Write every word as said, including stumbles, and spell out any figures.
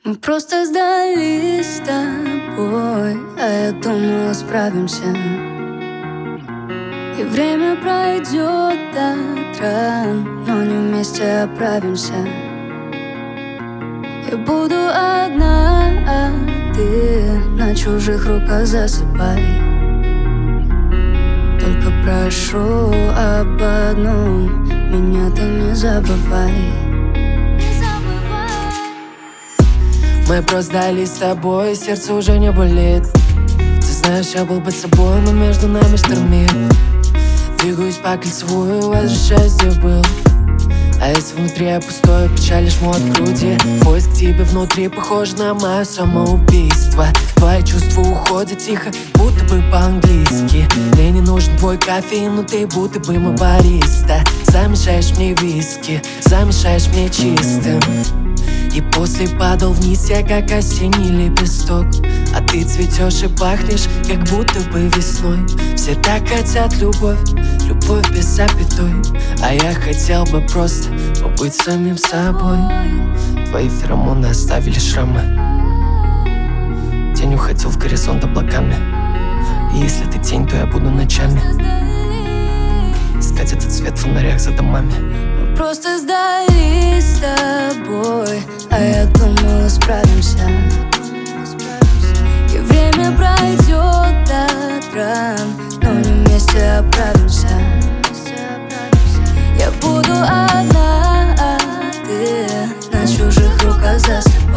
Мы просто сдались с тобой, а я думала, справимся. И время пройдет до ран, но не вместе оправимся. Я буду одна, а ты на чужих руках засыпай. Только прошу об одном, меня ты не забывай. Мы просто сдались с тобой, сердце уже не болит. Ты знаешь, я был бы собой, но между нами штормит. Двигаюсь по кольцевую, возвращаюсь, где был. А если внутри я пустой, печаль жму от груди. Поиск тебе внутри похож на мое самоубийство. Твои чувства уходят тихо, будто бы по-английски. Мне не нужен твой кофеин, но ты будто бы мой бариста. Замешаешь мне виски, замешаешь мне чистым. И после падал вниз я, как осенний лепесток. А ты цветешь и пахнешь, как будто бы весной. Все так хотят любовь, любовь без запятой. А я хотел бы просто побыть самим собой. Твои феромоны оставили шрамы. Тень уходил в горизонт облаками. И если ты тень, то я буду ночами искать этот свет в фонарях за домами. Мы просто сдались с тобой, а я думала, справимся. И время пройдет до ран, но не вместе оправимся. Я буду одна, а ты на чужих руках засыпай.